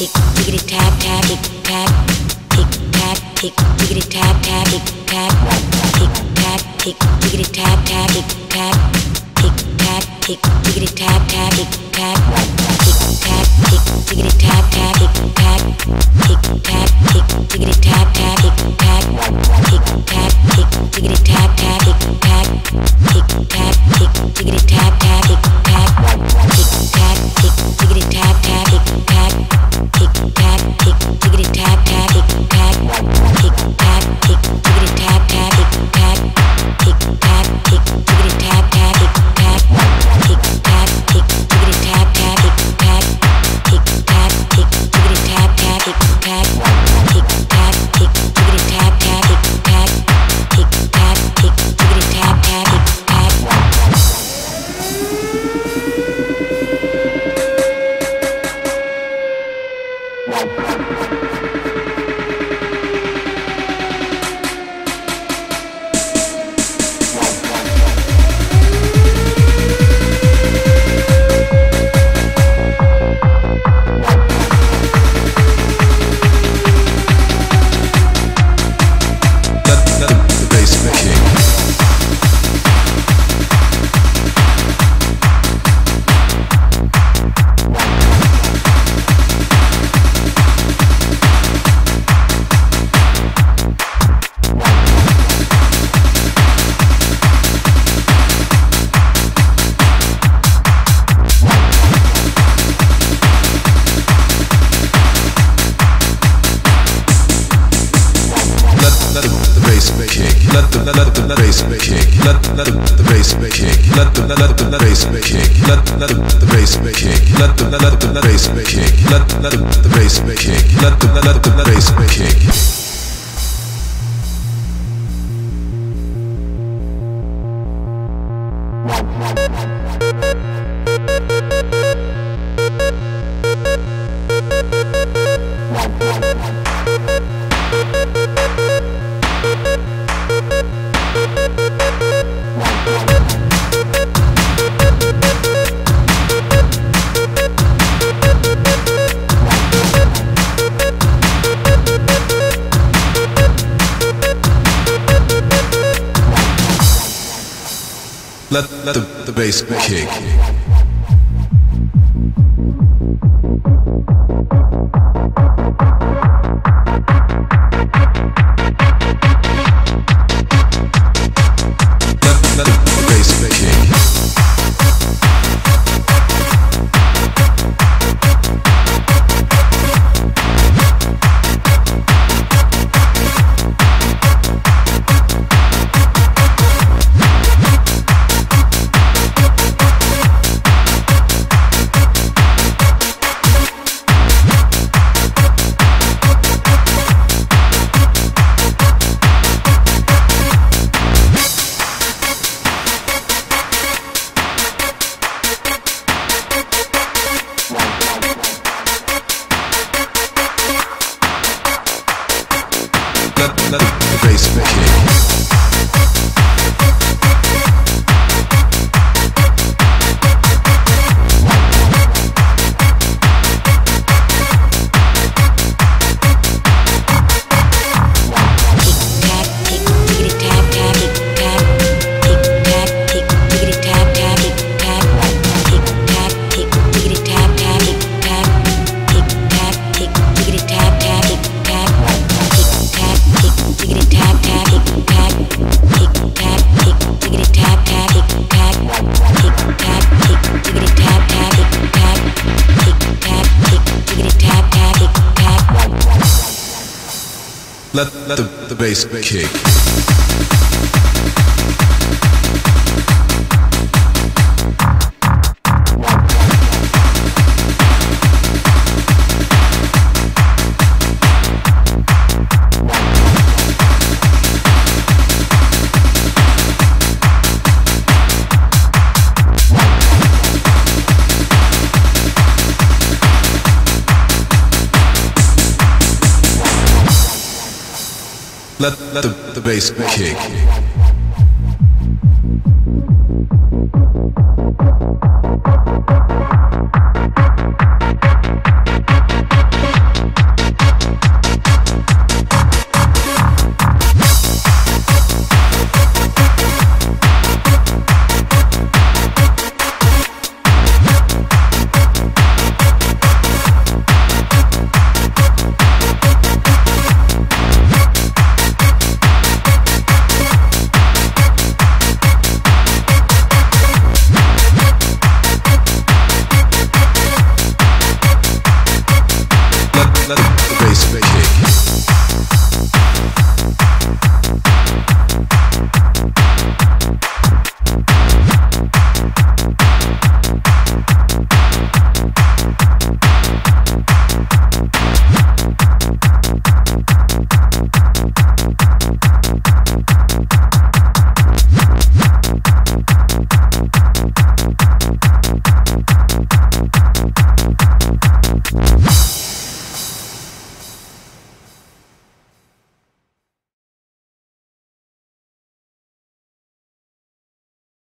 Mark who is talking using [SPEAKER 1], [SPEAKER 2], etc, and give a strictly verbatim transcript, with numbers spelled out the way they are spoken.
[SPEAKER 1] tick, tickety tap tap, tick tap, tick tap, tick, tickety tap tap, tick tap, tick tap, tick, tickety tap tap, tick tap, tick tap, tick, tickety tap tap, tick tap, tick tap, tick, tickety tap tap, tick tap, tick tap, tick, tickety tap tap, tick tap, tick tap, tick, tickety tap tap, tick tap, tick tap, tick, tickety tap tap, tick tap, tick tap, tick, tickety tap tap, tick tap, tick tap, tick, tickety tap tap, tick tap, tick tap, tick, tickety tap tap, tick tap, tick tap, tick, tickety tap tap, tick tap, tick tap, tick, tickety tap tap, tick tap, tick tap, tick, tickety tap tap, tick tap, tick tap, tick, tickety tap tap, tick tap, tick tap, tick, tickety tap tap, tick tap.
[SPEAKER 2] Let the let the bass kick. Let let the bass kick. Let the let the bass kick. Let let the bass kick. Let the let the bass kick. Let let the bass kick. Let the let the bass kick. Let let the, the bass kick. Let, let the bass kick. Let, let the, the bass kick. Let, let the, the bass kick.